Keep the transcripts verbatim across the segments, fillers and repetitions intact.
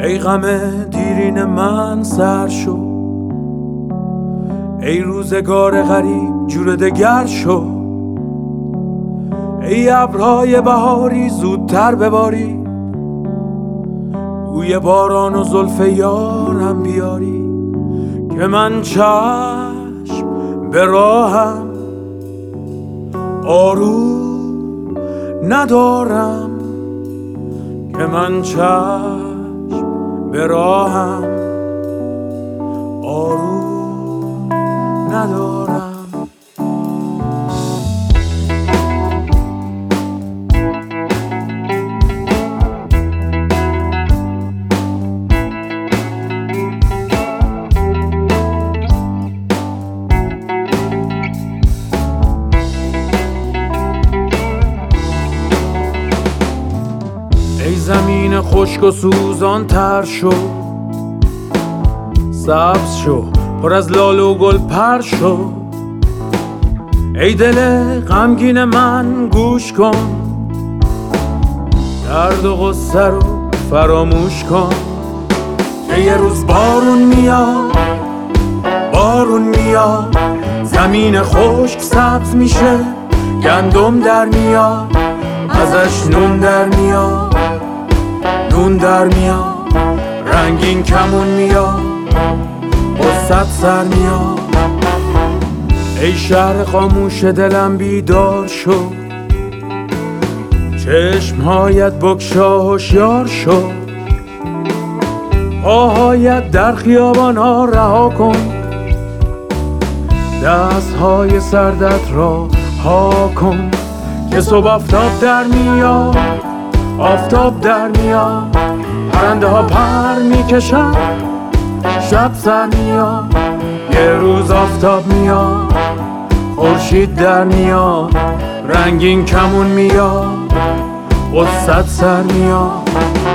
ای غم دیرین من سر شو، ای روزگار غریب جور دگر شو، ای ابرهای بهاری زودتر بباری، بوی باران و زلف یارم بیاری، که من چشم به راهم آروم ندارم، که من چشم به راهم آروم ندارم. ای زمین خشک و سوزان تر شو، سبز شو پر از لاله و گل پر شو، ای دل غمگین من گوش کن، درد و غصه رو فراموش کن، که یه روز بارون میاد، بارون میاد، زمین خشک سبز میشه، گندم در میاد، ازش نون در میاد، نون در میاد، رنگین کمون میاد، قصت سر میاد. ای شهر خاموش دلم بیدار شو، چشمهایت بگشا هوشیار شو، پاهایت در خیابان ها رها کن، دستهای سردت را ها کن، که صبح آفتاب در میاد، آفتاب در میاد، پرنده ها پر میکشن، شب سر میاد، یه روز آفتاب میاد، خورشید در میاد، رنگین کمون میاد، قصت سر میاد.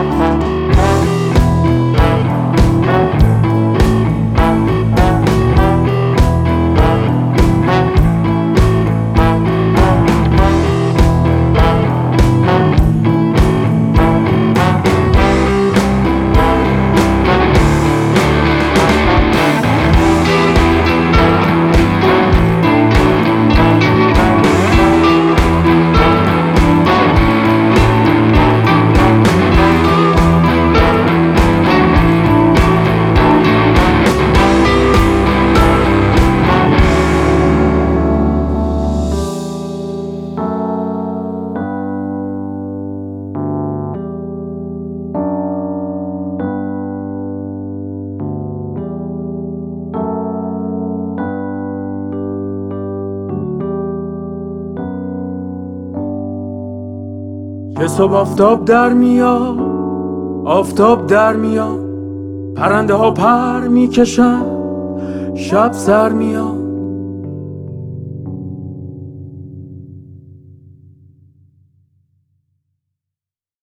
که صبح آفتاب در میاد، آفتاب در میاد، پرنده ها پر میکشن، شب سر میاد،